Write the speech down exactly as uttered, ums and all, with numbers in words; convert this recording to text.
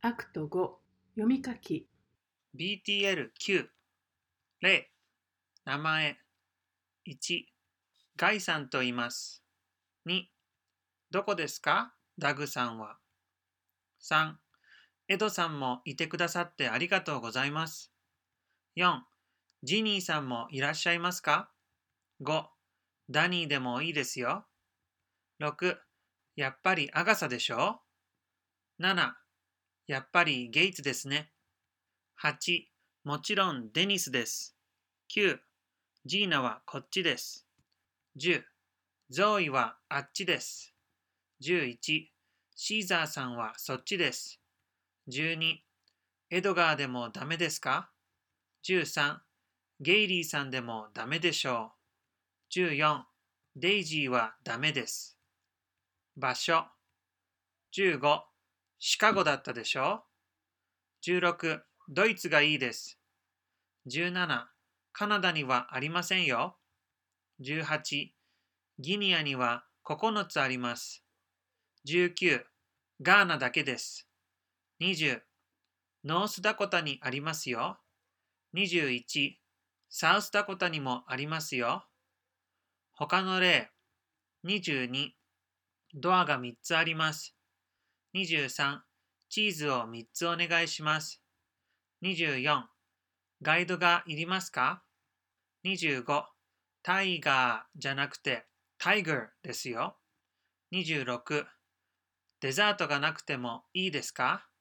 アクトご、読み書き。 ビーティーエルきゅう、例、名前。いち、ガイさんと言います。に、どこですか、ダグさんは。さん、エドさんもいてくださってありがとうございます。よん、ジニーさんもいらっしゃいますか。ご、ダニーでもいいですよ。ろく、やっぱりアガサでしょ。なな、やっぱりゲイツですね。はち、もちろんデニスです。きゅう、ジーナはこっちです。じゅう、ゾーイはあっちです。じゅういち、シーザーさんはそっちです。じゅうに、エドガーでもダメですか。じゅうさん、ゲイリーさんでもダメでしょう。じゅうよん、デイジーはダメです。場所。じゅうご、シカゴだったでしょ。じゅうろく、ドイツがいいです。じゅうなな、カナダにはありませんよ。じゅうはち、ギニアにはここのつあります。じゅうきゅう、ガーナだけです。にじゅう、ノースダコタにありますよ。にじゅういち、サウスダコタにもありますよ。他の例。にじゅうに、ドアがみっつあります。にじゅうさん、チーズをみっつお願いします。にじゅうよん、ガイドがいりますか。にじゅうご、タイガーじゃなくてタイガーですよ。にじゅうろく、デザートがなくてもいいですか。